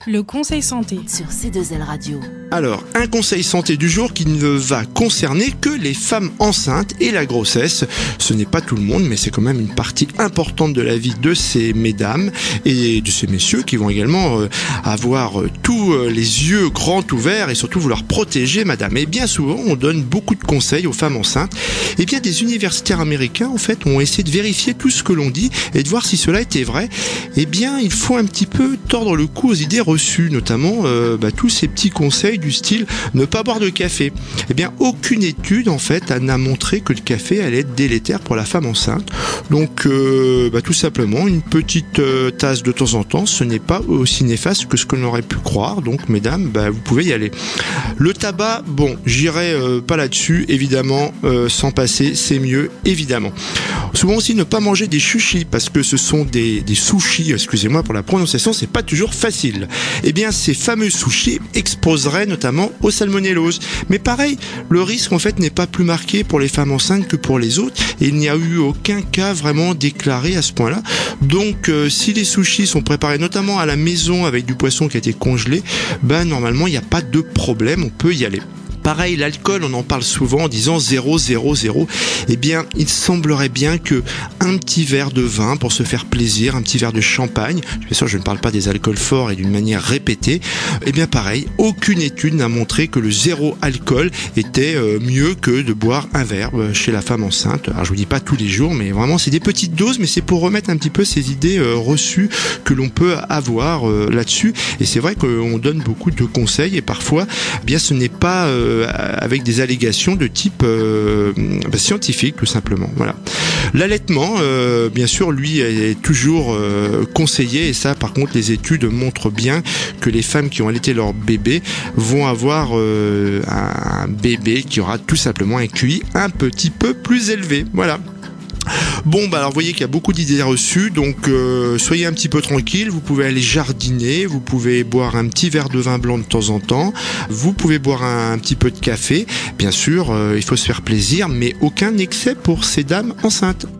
Le conseil santé sur C2L Radio. Alors, un conseil santé du jour qui ne va concerner que les femmes enceintes et la grossesse. Ce n'est pas tout le monde, mais c'est quand même une partie importante de la vie de ces mesdames et de ces messieurs qui vont également avoir tous les yeux grands ouverts et surtout vouloir protéger madame. Et bien souvent, on donne beaucoup de conseils aux femmes enceintes. Et bien, des universitaires américains, en fait, ont essayé de vérifier tout ce que l'on dit et de voir si cela était vrai. Eh bien, il faut un petit peu tordre le cou aux idées reçues, notamment tous ces petits conseils du style ne pas boire de café. Eh bien, aucune étude en fait n'a montré que le café allait être délétère pour la femme enceinte. Donc, tout simplement, une petite tasse de temps en temps, ce n'est pas aussi néfaste que ce que l'on aurait pu croire. Donc, mesdames, vous pouvez y aller. Le tabac, bon, j'irai pas là-dessus, évidemment, sans passer, c'est mieux, évidemment. Souvent aussi, ne pas manger des sushis parce que ce sont des sushis, excusez-moi pour la prononciation, c'est pas toujours facile. Eh bien, ces fameux sushis exposeraient notamment aux salmonellose. Mais pareil, le risque en fait n'est pas plus marqué pour les femmes enceintes que pour les autres et il n'y a eu aucun cas vraiment déclaré à ce point-là. Donc, si les sushis sont préparés notamment à la maison avec du poisson qui a été congelé, normalement, il n'y a pas de problème, on peut y aller. Pareil, l'alcool, on en parle souvent en disant 0, 0, 0. Eh bien, il semblerait bien que un petit verre de vin pour se faire plaisir, un petit verre de champagne, bien sûr, je ne parle pas des alcools forts et d'une manière répétée, eh bien pareil, aucune étude n'a montré que le zéro alcool était mieux que de boire un verre chez la femme enceinte. Alors, je vous dis pas tous les jours, mais vraiment, c'est des petites doses, mais c'est pour remettre un petit peu ces idées reçues que l'on peut avoir là-dessus. Et c'est vrai qu'on donne beaucoup de conseils et parfois, bien, ce n'est pas avec des allégations de type scientifique tout simplement. Voilà. L'allaitement, bien sûr, lui est toujours conseillé et ça, par contre, les études montrent bien que les femmes qui ont allaité leur bébé vont avoir un bébé qui aura tout simplement un QI un petit peu plus élevé. Voilà. Bon, alors vous voyez qu'il y a beaucoup d'idées reçues, donc soyez un petit peu tranquille, vous pouvez aller jardiner, vous pouvez boire un petit verre de vin blanc de temps en temps, vous pouvez boire un petit peu de café, bien sûr, il faut se faire plaisir, mais aucun excès pour ces dames enceintes.